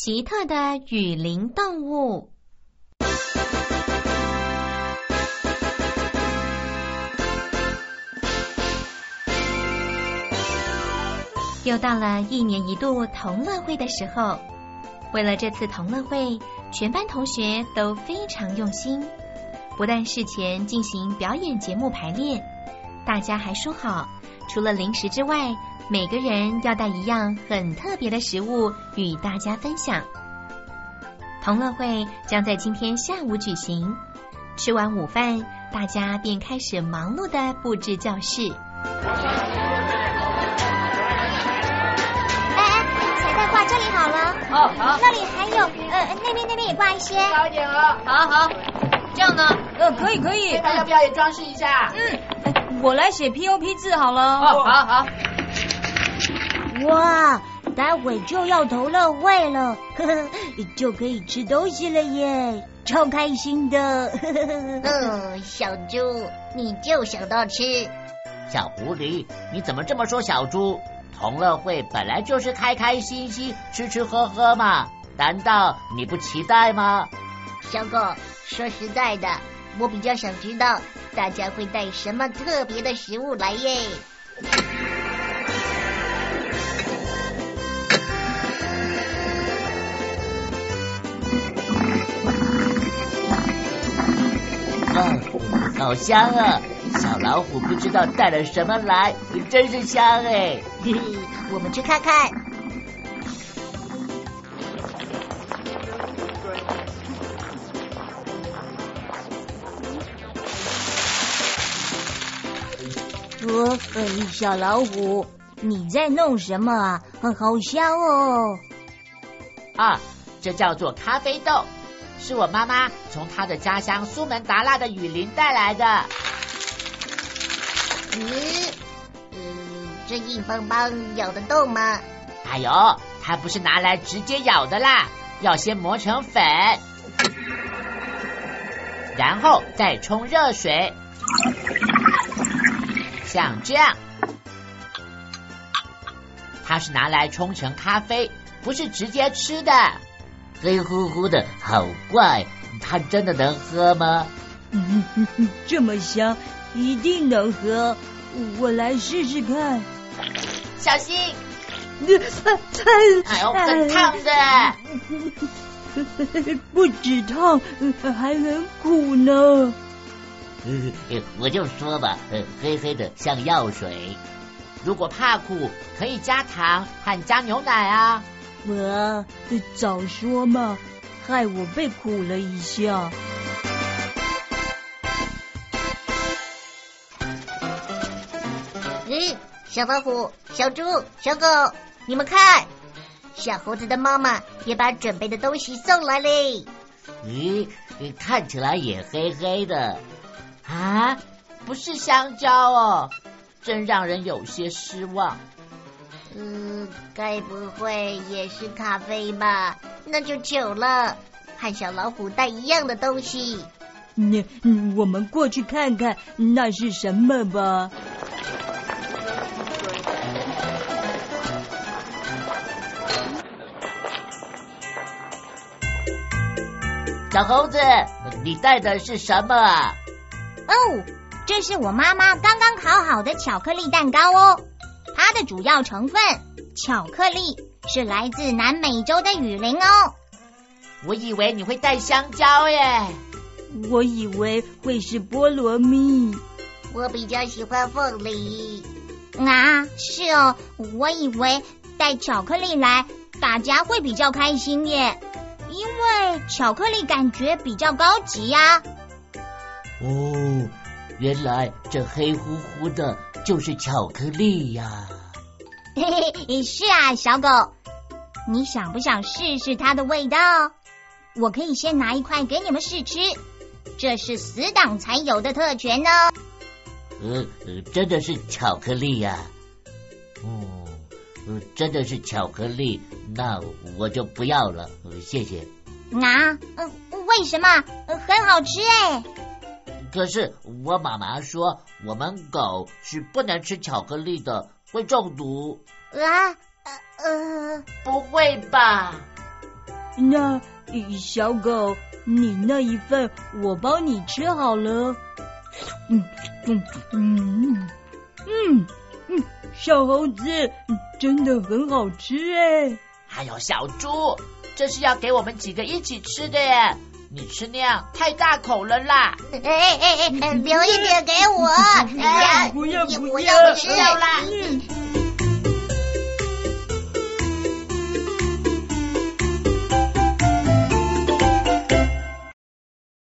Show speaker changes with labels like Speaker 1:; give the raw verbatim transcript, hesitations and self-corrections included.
Speaker 1: 奇特的雨林动物。又到了一年一度同乐会的时候，为了这次同乐会，全班同学都非常用心，不但事前进行表演节目排练，大家还说好，除了零食之外，每个人要带一样很特别的食物与大家分享。同乐会将在今天下午举行，吃完午饭，大家便开始忙碌地布置教室。
Speaker 2: 这里好了
Speaker 3: 哦，好，
Speaker 2: 那里还有，呃，那边那边也挂一些，
Speaker 3: 高一点哦。好好，
Speaker 4: 这样呢？
Speaker 3: 呃，可以可以，大家要不要也装饰一下？
Speaker 4: 嗯，我来写 P O P 字好了。
Speaker 3: 哦，好好。
Speaker 2: 哇，待会就要同乐会了，呵呵，就可以吃东西了耶，超开心的。
Speaker 5: 嗯，小猪，你就想到吃。
Speaker 6: 小狐狸，你怎么这么说小猪？同乐会本来就是开开心心吃吃喝喝嘛，难道你不期待吗？
Speaker 5: 小狗，说实在的，我比较想知道大家会带什么特别的食物来耶。
Speaker 6: 哇，好香啊！小老虎不知道带了什么来，真是香哎！
Speaker 5: 嘿嘿，我们去看看。
Speaker 2: 哦，小老虎，你在弄什么啊？好香哦！
Speaker 6: 啊，这叫做咖啡豆，是我妈妈从她的家乡苏门答腊的雨林带来的。
Speaker 5: 嗯，嗯，这硬邦邦咬得动吗？
Speaker 6: 哎呦，它不是拿来直接咬的啦，要先磨成粉，然后再冲热水，像这样。它是拿来冲成咖啡，不是直接吃的。黑乎乎的，好怪，它真的能喝吗？
Speaker 7: 嗯哼哼，这么香，一定能喝，我来试试看。
Speaker 6: 小心！
Speaker 7: 哎
Speaker 6: 呦，很烫的。
Speaker 7: 不止烫，还很苦呢。
Speaker 6: 我就说吧，黑黑的像药水。如果怕苦，可以加糖和加牛奶啊。
Speaker 7: 我早说嘛，害我被苦了一下。
Speaker 5: 嗯，小老虎、小猪、小狗，你们看，小猴子的妈妈也把准备的东西送来嘞。
Speaker 6: 咦，看起来也黑黑的啊，不是香蕉哦，真让人有些失望。
Speaker 5: 嗯，该不会也是咖啡吧？那就糗了，和小老虎带一样的东西。
Speaker 7: 嗯嗯，我们过去看看那是什么吧。
Speaker 6: 小猴子，你带的是什么啊？
Speaker 2: 哦，这是我妈妈刚刚烤好的巧克力蛋糕哦。它的主要成分巧克力是来自南美洲的雨林哦。
Speaker 6: 我以为你会带香蕉耶。
Speaker 7: 我以为会是菠萝蜜。
Speaker 5: 我比较喜欢凤梨。
Speaker 2: 啊，是哦，我以为带巧克力来，大家会比较开心耶。因为巧克力感觉比较高级呀。
Speaker 6: 哦，原来这黑乎乎的就是巧克力呀。
Speaker 2: 嘿嘿，是啊，小狗，你想不想试试它的味道？我可以先拿一块给你们试吃，这是死党才有的特权呢。
Speaker 6: 呃，真的是巧克力呀。哦，真的是巧克力，那我就不要了，谢谢。
Speaker 2: 啊，嗯，为什么？很好吃哎。
Speaker 6: 可是我妈妈说，我们狗是不能吃巧克力的，会中毒。
Speaker 2: 啊，呃，
Speaker 6: 不会吧？
Speaker 7: 那小狗，你那一份我帮你吃好了。嗯嗯嗯嗯嗯，小猴子真的很好吃哎。
Speaker 3: 还有小猪，这是要给我们几个一起吃的耶。你吃那样太大口了啦！
Speaker 5: 哎哎哎，留一点给我！
Speaker 7: 哎，不要不要，
Speaker 5: 我要吃
Speaker 3: 啦！